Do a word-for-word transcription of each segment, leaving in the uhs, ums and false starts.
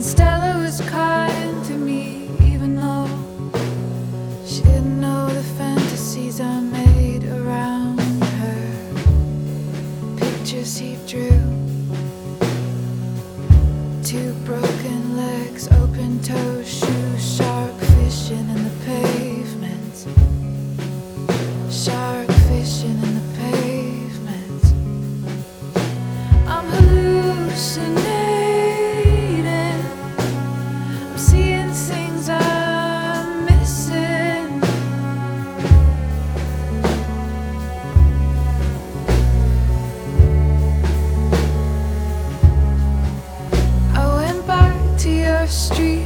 And Stella was kind to me, even though she didn't know the fantasies I made around her. Pictures he drew, two broken legs, open toe shoes, shark fishing in the pavement, shark fishing in the pavement. I'm hallucinating, I'm seeing things I'm missing. I went back to your street,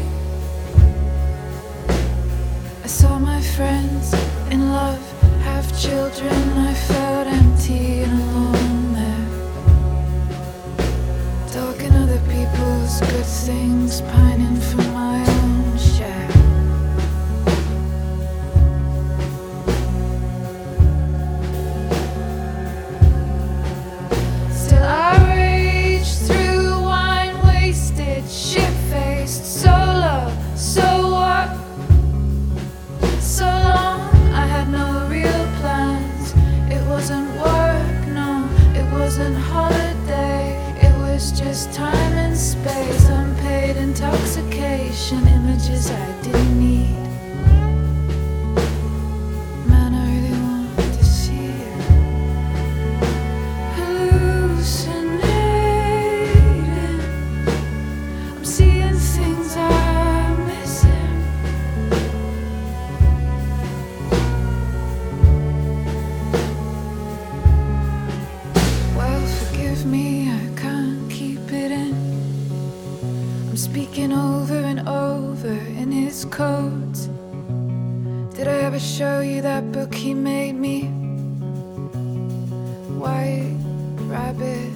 I saw my friends in love, have children. I felt empty and alone there, talking other people's good things, pining for my own share. Still I rage through wine wasted, shit-faced, solo, so what? So long, I had no real plans. It wasn't work, no, it wasn't holiday. It was just time and space, unpaid intoxication, images I didn't need. Man, I really want to see you. Hallucinating, I'm seeing things I'm missing. Well, forgive me, I can't keep it in. I'm speaking over and over in his codes. Did I ever show you that book he made me? White Rabbit.